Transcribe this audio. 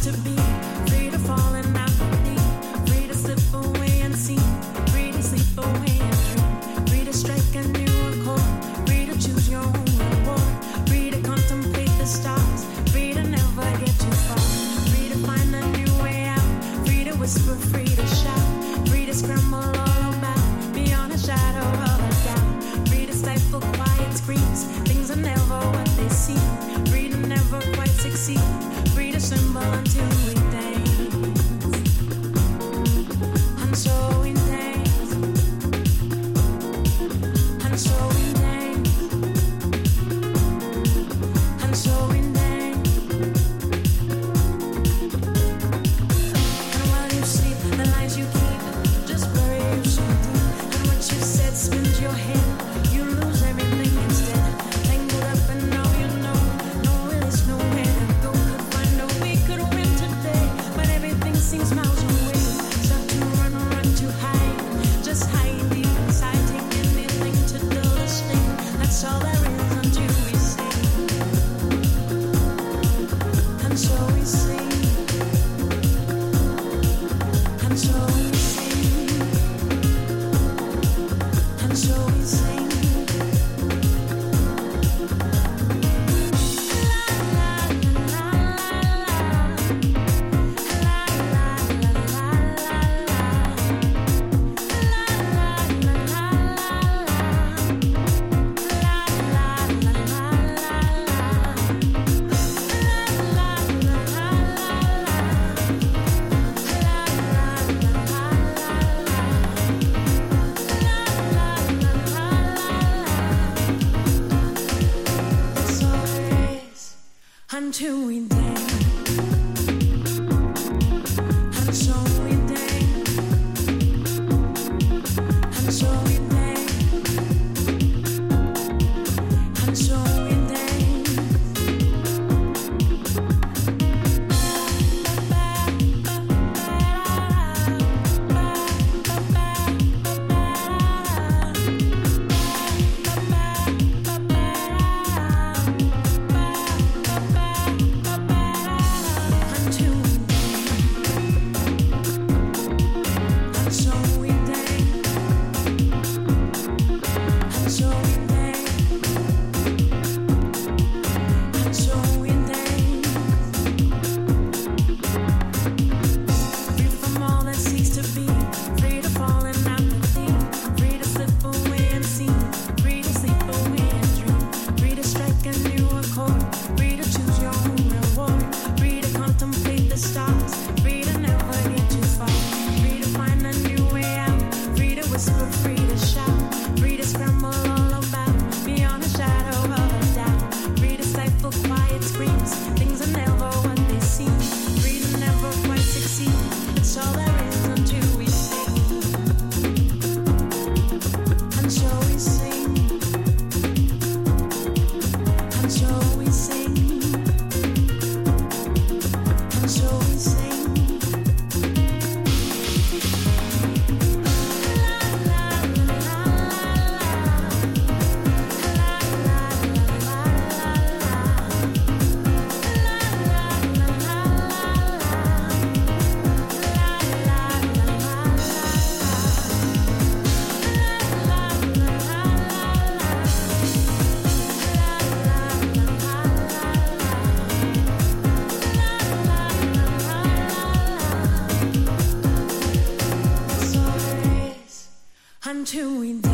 to be, free to fall and not believe, free to slip away and see, free to sleep away and dream, free to strike a new accord, free to choose your own reward, free to contemplate the stars, free to never get too far, free to find a new way out, free to whisper, free to shout, free to scramble all about, beyond a shadow of a doubt, free to stifle quiet screams, things are never what they seem, free to never quite succeed, free to symbol until we dance, and so we dance, and so we dance, and so we dance, and while you sleep, the lies you keep just bury you so deep, and what you said spins your head, you lose everything instead, tangled up and now you know, no release, nowhere to go, could find a way, could win today, but everything seems miles away, start to run, run to hide, just hide deep inside, take anything to do this thing, that's all there is until we sing, and so we sing, and so we sing, and so we sing. That's all there is until we dance, and so we dance, and so we dance, and so we dance. Until we